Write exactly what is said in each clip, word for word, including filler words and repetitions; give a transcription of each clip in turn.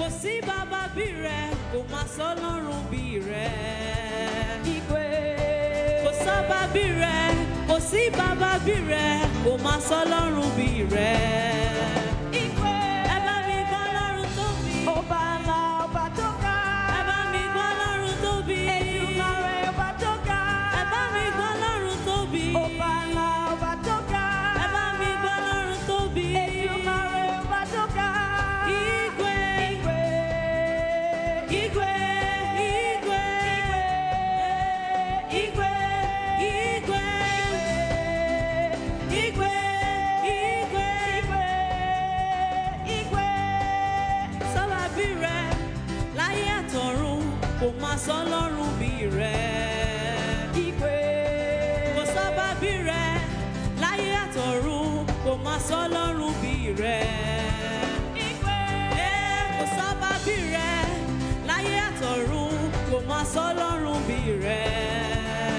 kò sí bàbá bí rẹ, kò má sọ́lọ́run bí rẹ. Igwe. Kò sọ́ba bí rẹ, kò sí bàbá bí rẹ, kò má sọ́lọ́run bí rẹ. Igwe. Ẹ bá mi gbọ́ Ọlọ́run tóbi. Ọba ńlá, ọba tó ga. Ẹ bá mi gbọ́ Ọlọ́run tóbi. Èdùmàrè, ọba tó ga. Ẹ bá mi gbọ́ Ọlọ́run tóbi. Ọba ńlá, ọba tó ga. Ẹ bá mi gbọ́ Ọlọ́run tóbi. Èdùmàrè, ọba tó ga. Igwe. Igwe. Igwe. Igwe. Igwe. Igwe. Igwe. Igwe. Igwe. Sọ́ba bí rẹ láyé àtọ̀run, kò má sọ́lọ́run bí rẹ. Igwe. Kò sọ́ba bí rẹ láyé àtọ̀run, kò má sọ́lọ́run bí rẹ. Igwe. Kò sọ́ba bí rẹ láyé àtọ̀run, kò má sọ́lọ́run bí rẹ.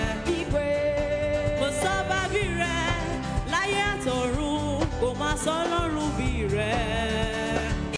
Igwe. Kò sọ́ba bí rẹ láyé àtọ̀run, kò má sọ́lọ́run.